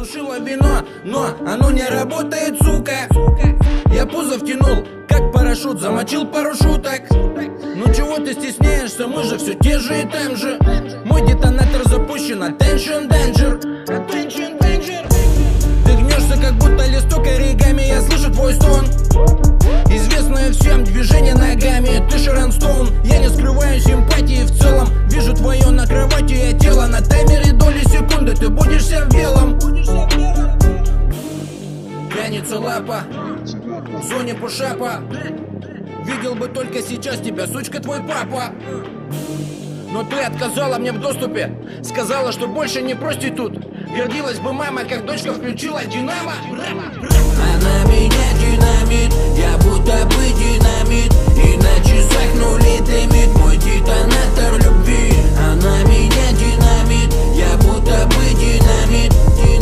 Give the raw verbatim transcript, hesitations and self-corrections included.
осушила вино, но оно не работает, сука. Я пузо втянул, как парашют, замочил пару шуток. Ну чего ты стесняешься, мы же все те же и там же. Мой детонатор запущен, attention danger, attention danger. Ты гнешься, как будто листок оригами, я слышу твой стон. Известное всем движение ногами, ты Шерон Стоун. Я не скрываю симпатии в целом. Вижу твое на кровати, я тело. На таймере доли секунды, ты будешь вся в белом. Тянется лапа в зоне пушапа. Видел бы только сейчас тебя, сучка, твой папа. Но ты отказала мне в доступе, сказала, что больше не проститут. Гордилась бы мама, как дочка включила Динамо. Она меня динамит, я будто бы динамит. И на часах нулит лимит, мой детонатор любви. Она меня динамит, я будто бы динамит.